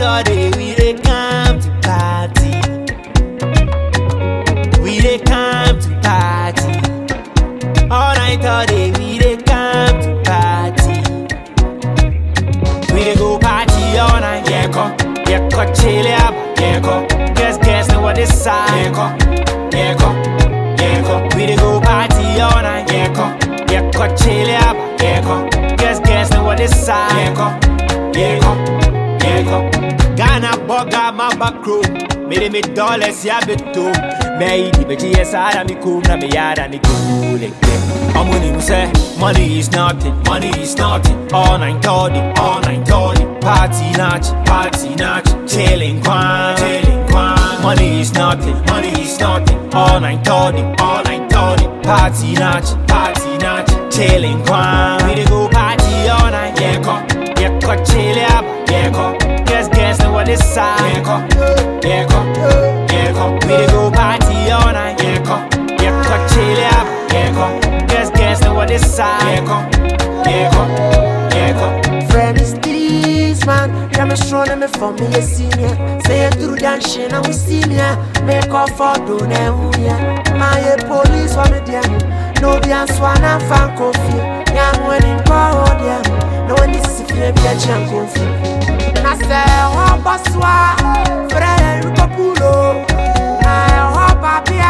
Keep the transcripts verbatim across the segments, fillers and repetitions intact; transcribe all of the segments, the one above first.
all day we dey come to party. We dey come to party. All night all day we dey come to party. We dey go party all night. Yeah, go, yeah, go chill up. Yeah, go, guess guess know what this side. Yeah, go, yeah, go, yeah, go. We dey go party all night. Yeah, go, yeah, go chill up. Yeah, go, guess guess know what this side. Yeah, go, yeah, go, yeah, go. Ghana boga my back room. Made me dollars ya beto. Me di beji esara mi kum na me yada ni cool again. Money we say money is nothing, money is nothing. All night thirty, all night thirty. Party natch, party natch. Chilling quan, chilling quan. Money is nothing, money is nothing. All night thirty, all night thirty. Party natch, party natch. Chilling quan. We dey go party all night. Yeah, go, yeah, go chill up. Yeah, go, guess guess know what this side. Yeah, go, yeah, go, yeah, go. We dey go party all night. Yeah, go, yeah, go chill up. Yeah, go, guess guess know what this side. Yeah, go, yeah, go, yeah, go. Friend is this man, yeah, me strong me for me a senior. Say it through dancing and we see me. Make up for doing it, my police for me there. No be and swan and fan coffee. Young when in power there. No one is if you be a champ coffee. And I say, oh, Baswa, Fred Rupapulo. I hope I be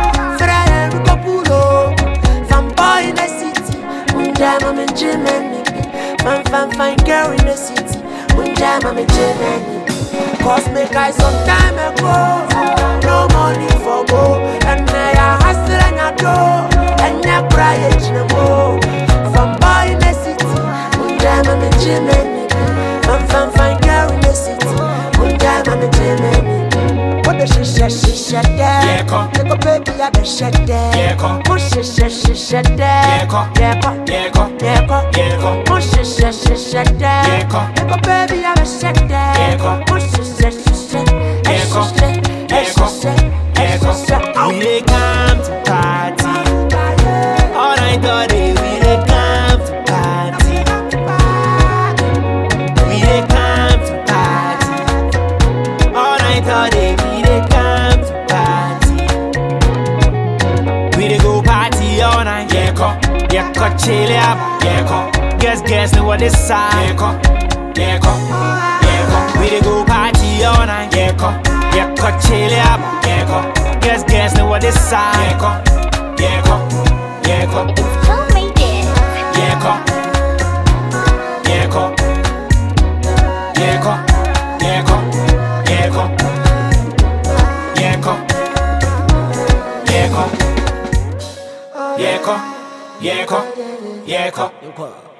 Fred Rupapulo. From boy in the city, one time I'm in Germany. Fan fan fine girl in the city, one time I'm in Germany. Cause me guys some time ago, no money for go. And now I hustle and I do, and I cry at you. From boy in the city, one time I'm in Germany. Fan fan fine girl in the city, one time I'm in Germany. What the shit shit shit shit there? Yeah, come. Take a baby I be shit there. Yeah, come. Push shit shit shit shit there. Yeah, come. Yeah, come. Yeah, come. Yeah, come. Yeah, come. Push shit shit shit shit there. Yeah, come. Take a baby I be shit there. Yeah, come. Push shit shit shit shit. Yeah, come. Yeah, come. Yeah, come. We dey come to party. All night all day we dey come to party. We dey come to party. All night all day we dey come to party. We dey go party all night. Yeah, come. Yeah, come chill up. Yeah, come. Guess guess know what this side. Yeah, come. Yeah, come. Yeah, come. We dey go party all night. Yeah, come. Yeah, come chill up. Yeah, come. Guess guess know what this side. Yeah, come. Yeah, come. Yeah, come. Yeah, come. Yeah, come. Yeah, come. Yeah, come. Yeah, come. Yeah, come. Yeah, come. Yeah, come. Yeah, come. Yeah, come.